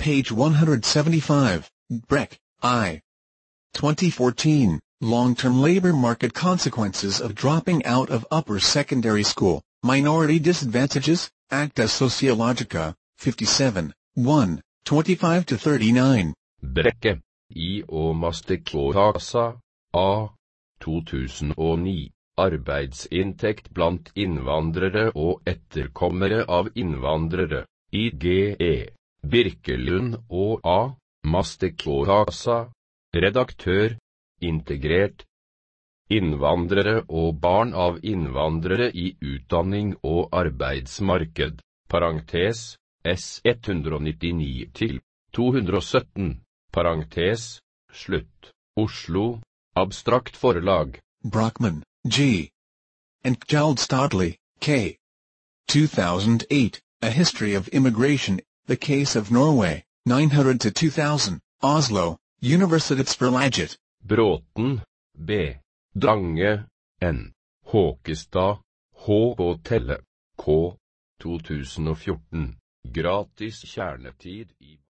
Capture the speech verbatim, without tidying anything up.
page one hundred seventy-five, Breck, I. twenty fourteen, Long-Term Labor Market Consequences of Dropping Out of Upper Secondary School, Minority Disadvantages, Acta Sociologica, fifty-seven, one, twenty-five to thirty-nine. Brekke, I og Mastekåsa, A. to tusen og ni. Arbeidsinntekt blant innvandrere og etterkommere av innvandrere, I G E. Birkelund og A. Mastekåsa. Redaktør, integrert. Innvandrere og barn av innvandrere i utdanning og arbeidsmarked, parentes, S one ninety-nine til to hundre og sytten, parentes, slutt, Oslo, Abstrakt Forlag. Brockman, G. and Kjeld-Stadli, K. two thousand eight, A History of Immigration, The Case of Norway, nine hundred to two thousand, Oslo, Universitetsforlaget. Bråten, B. Drange, N. Håkestad, H. og Telle, K. to tusen og fjorten. Gratis kjernetid i